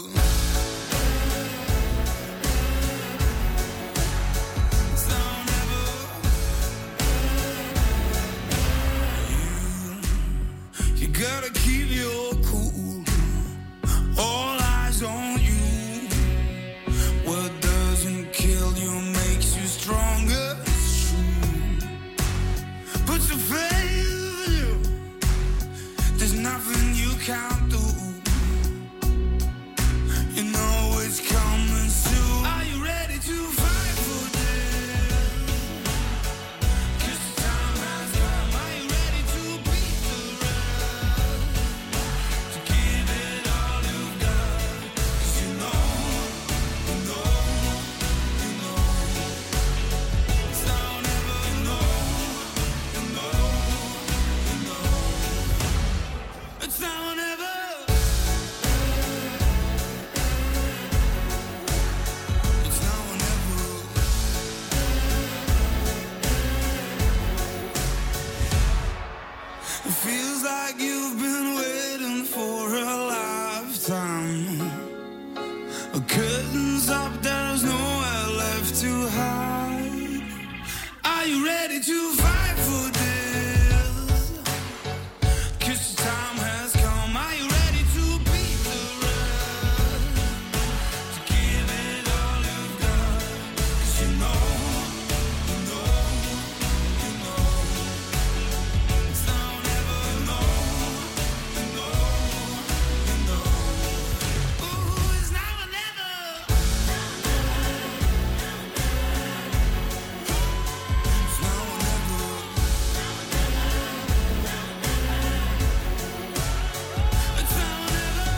Gotta keep your cool, all eyes on you. What doesn't kill you makes you stronger, it's true. Put your faith in you, there's nothing you can't do. You know it's coming soon. Are you ready to fight for this? 'Cause the time has come. Are you ready to beat the rush? To give it all you've got. 'Cause you know. It's now or never, you know. It's now or never. It's now or never. It feels like you've been waiting for a lifetime. Curtains up, there's nowhere left to hide. Are you ready to fight for this? 'Cause the time has come. Are you ready to beat the rush? To give it all you've got. 'Cause you know. It's now or never, you know. Ooh, it's now or never. It's now or never. It's now or never.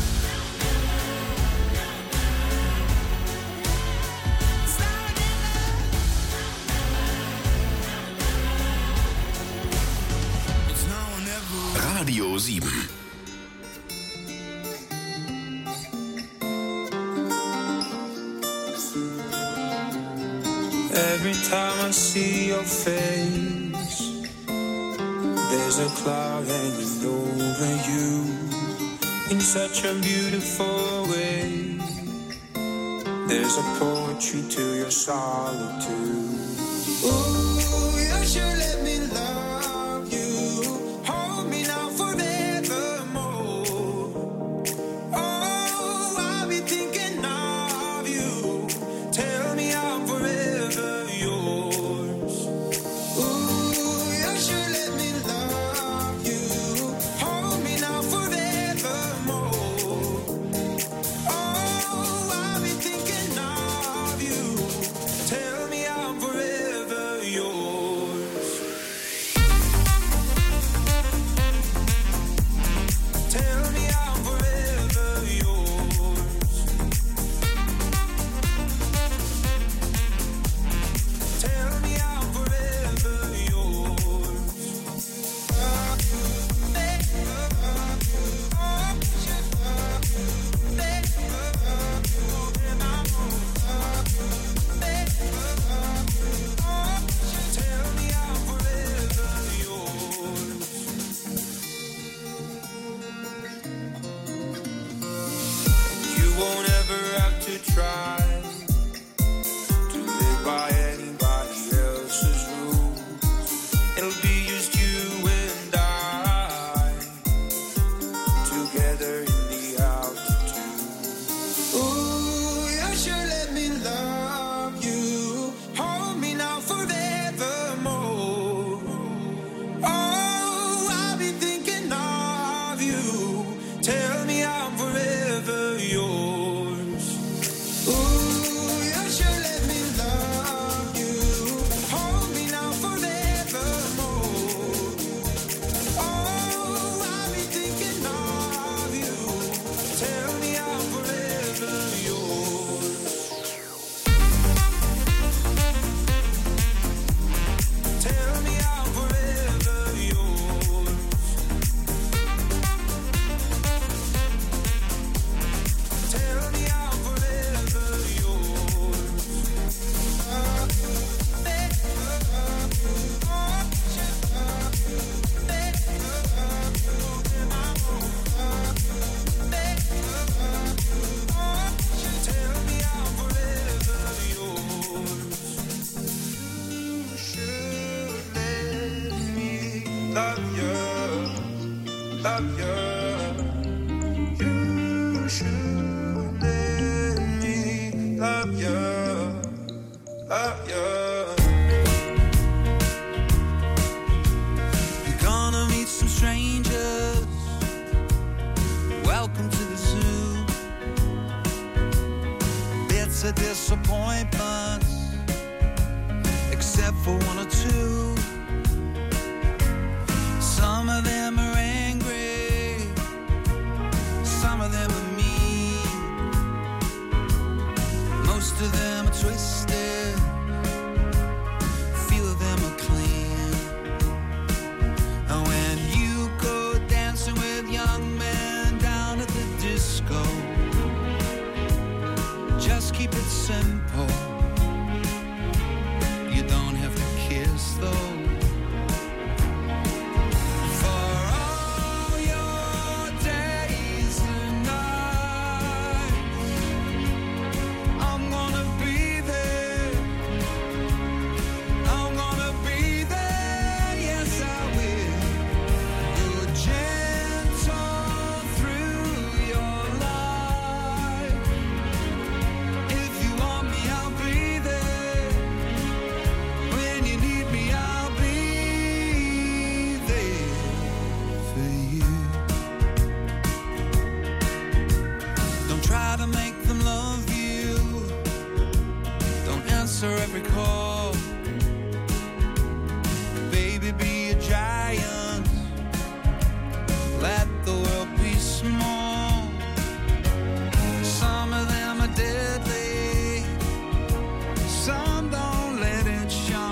It's now or never. It's now or never. Radio 7. Every time I see your face, there's a cloud hanging over you in such a beautiful way. There's a poetry to your solitude. Ooh, you should let me love you. Hold me now forevermore. Oh, I'll be thinking of you. Tell me I'm forever yours. Ooh, you should let me love you. Hold me now forevermore. Oh, I'll be thinking of you. Tell me I'm forever yours. Tell me I'm forever yours. Tell me I'm forever yours. Tell me I'm forever yours. You won't ever have to try to live by anybody else's rules. It'll be just you and I together in the altitude. Ooh, you should let me love you. Hold me now forevermore. Oh, I'll be thinking of you. Tell me I'm forever yours. Ooh. love you, love you. You should let me love you, love you. You're gonna meet some strangers. Welcome to the zoo. Bits of disappointments, except for one or two. Some of them are angry, some of them are mean. Most of them are twisted, few of them are clean. And when you go dancing with young men down at the disco, just keep it simple. You don't have to kiss though. For all your days and nights, I'm gonna be there. I'm gonna be there, yes I will. You're gentle through your life. If you want me, I'll be there. When you need me, I'll be there for you. Don't try to make them love you. Don't answer every call. Baby, be a giant. Let the world be small. Some of them are deadly, some don't let it show.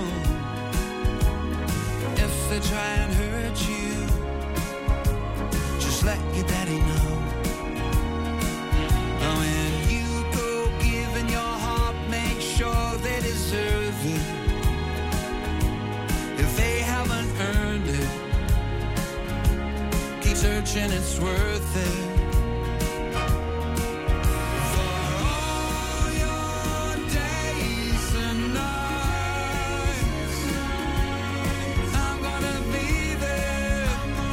If they try and hurt you, just let your daddy know. When you go giving your heart, make sure they deserve it. If they haven't earned it, keep searching, it's worth it. For all your days and nights, I'm gonna be there.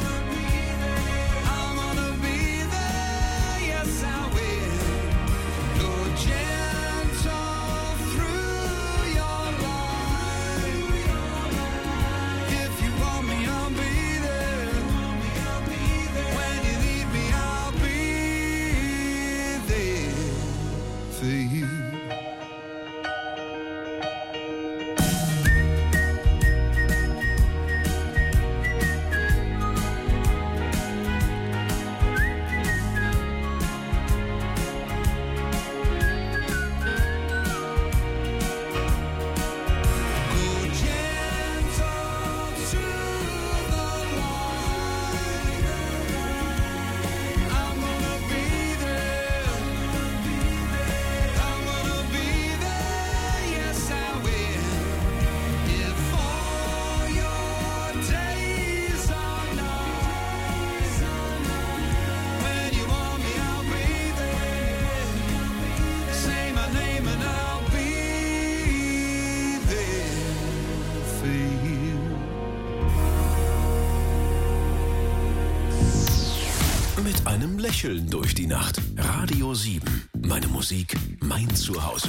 I'm gonna be there, yes I will. You're gentle through your life. If you want me, I'll be there. When you need me, I'll be there for you. Go gentle through the light. I'm gonna be there. I'm gonna be there, yes I will. If all your days are nights, when you want me, I'll be there. Say my name and I'll be there for you. Mit einem Lächeln durch die Nacht. Radio 7. Meine Musik, mein Zuhause.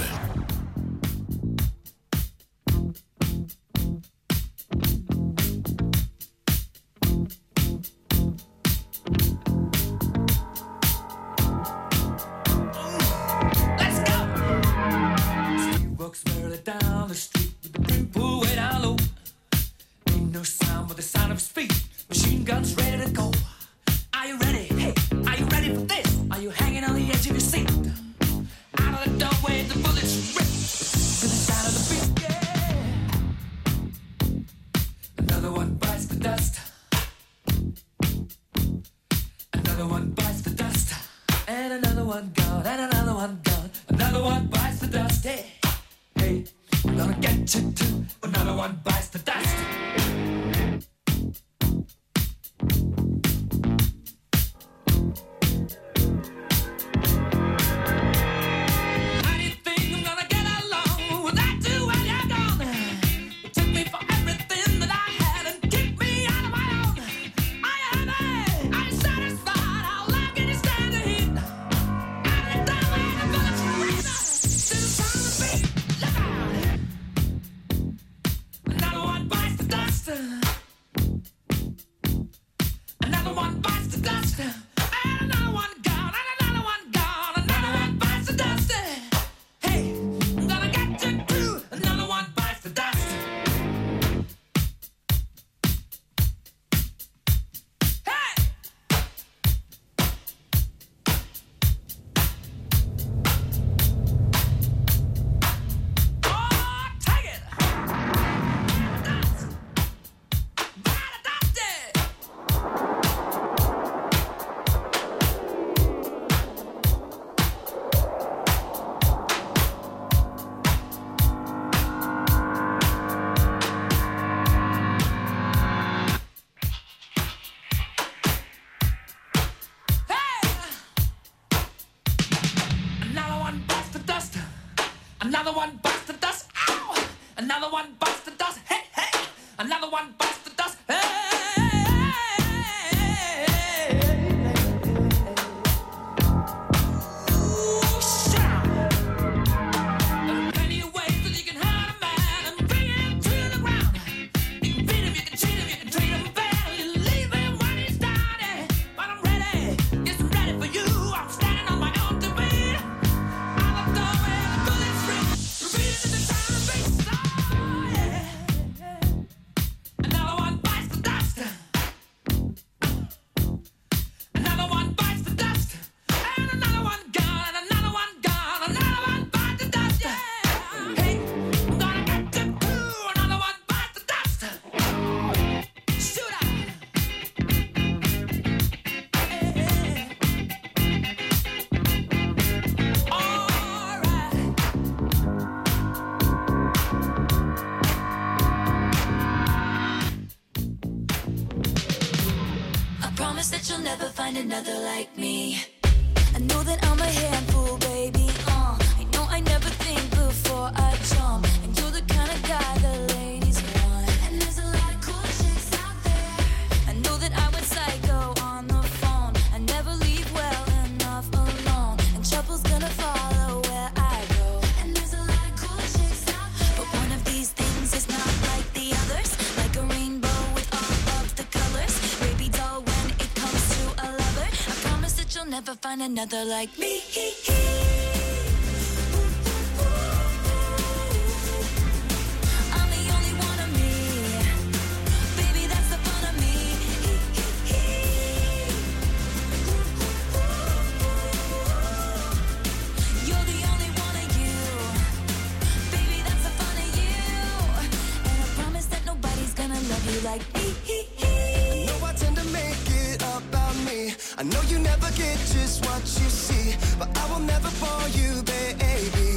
Let's go! She walks merrily down the street with the brim pulled way down low. Ain't no sound but the sound of his feet. Machine guns ready to go. Are you ready? Hey, are you ready for this? Are you hanging on the edge of your seat? Out of the doorway, the bullets rip to the sound of the beat. Yeah. Another one bites the dust. Another one bites the dust. And another one gone. And another one gone. Another one bites the dust. Hey, hey, I'm gonna get you too. Another one bites the dust. How do you think I'm gonna get along without you when you're gone? You took me for everything that I had and kicked me out of my own. Another one bites the dust. Ow! Another one bites the dust. Hey, hey! Another one bites the dust. Hey! Another like me. I know that I'm a handful, baby. I know I never think before I jump. And you're the kind of guy the ladies want. And there's a lot of cool chicks out there. I know that I went psycho on the phone. I never leave well enough alone. And trouble's gonna follow where I go. And there's a lot of cool chicks out there. But one of these things is not like the others. Like a rainbow with all of the colors. Baby doll, when it comes to a lover, I promise that you'll never find another like me. I'm the only one of me. Baby, that's the fun of me. You're the only one of you. Baby, that's the fun of you. And I promise that nobody's gonna love you like me. I know I tend to make it about me. I know you never get just what you see, but I will never bore you, baby.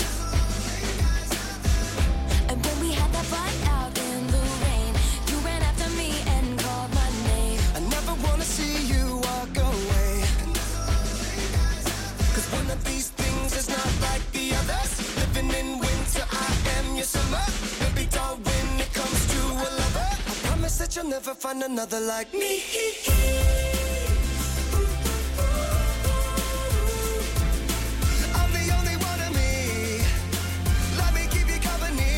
And when we had that fight out in the rain, you ran after me and called my name. I never wanna see you walk away. Cause one of these things is not like the others. Living in winter, I am your summer. Baby doll, when it comes to a lover, I promise that you'll never find another like me. I'm the only one of me. Let me keep you company.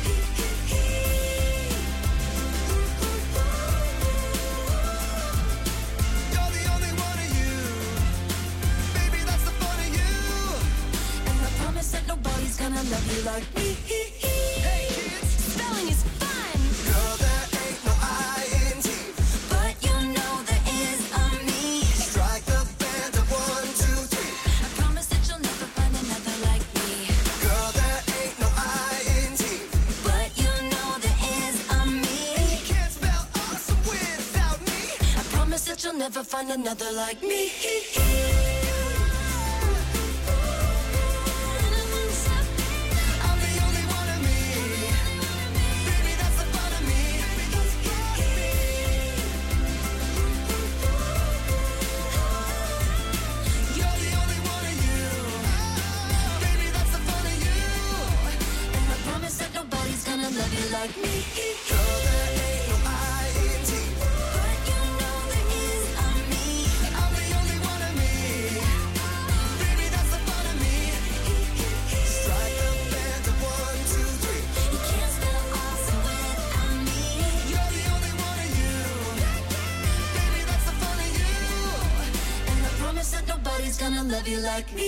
You're the only one of you. Baby, that's the fun of you. And I promise that nobody's gonna love you like me. Hey kids, Spelling is fun, girl, there ain't no I-N-T. but you know there is a me. Strike the band of 1, 2, 3. I promise that you'll never find another like me. Girl, there ain't no I-N-T. But you know there is a me. You can't spell awesome without me. I promise that you'll never find another like me. I'm the only one of me. Baby, that's the fun of me. You're the only one of you. Baby, that's the fun of you. And I promise that nobody's gonna love you like me. Girl, there ain't no I-N-T. But you know there is a me. I'm the only one of me. Baby, that's the fun of me. Strike the band of 1, 2, 3. You can't spell awesome without me. You're the only one of you. Baby, that's the fun of you. And I promise that nobody's gonna love you like me.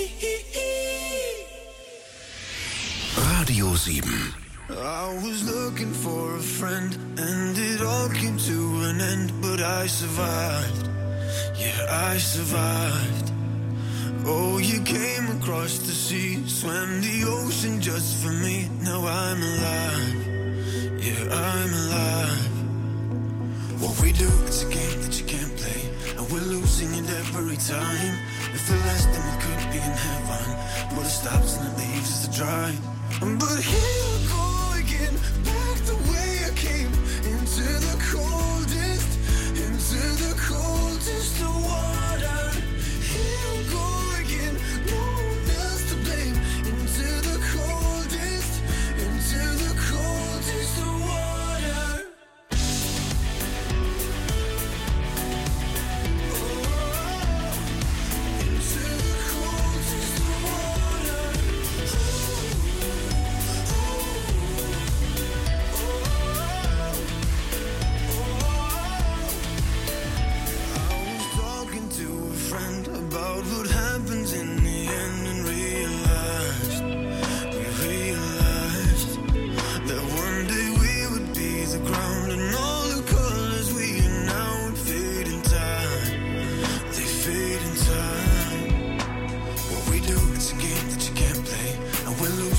Radio 7. I was looking for a friend, and it all came to an end, but I survived. Yeah, I survived. Oh, you came across the sea, swam the ocean just for me. Now I'm alive. Yeah, I'm alive. What we do, it's a game that you can't play, and we're losing it every time. If the last thing we could be in heaven, but it stops and it leaves us to dry. But here we go again, back the way I came, into the coldest of water. Here we go again, no one else to blame, into the cold.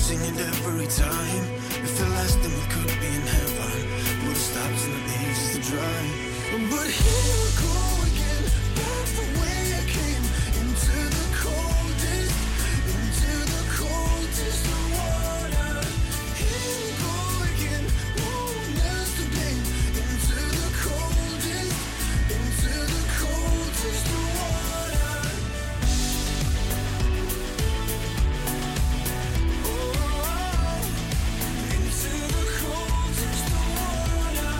sing it every time. If it lasts, then we could be in heaven. But it stops and it leaves us to dry. But here we go again, back from where I came, into the coldest of water. Here we go again, won't last the pain, into the coldest of water. Into the coldest of water.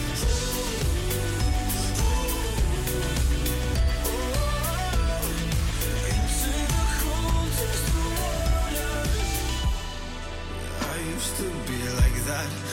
Into the coldest of water. I used to be like that.